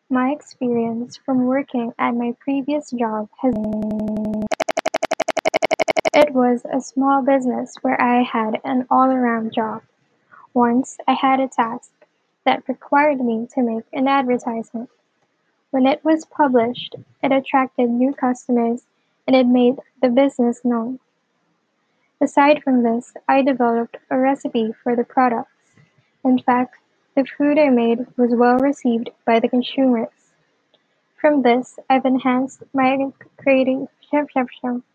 My experience from working at my previous job has it was a small business where I had an all-around job. Once I had a task that required me to make an advertisement. When it was published, it attracted new customers and it made the business known. Aside from this, I developed a recipe for the products. In fact, the food I made was well received by the consumers. From this, I've enhanced my creative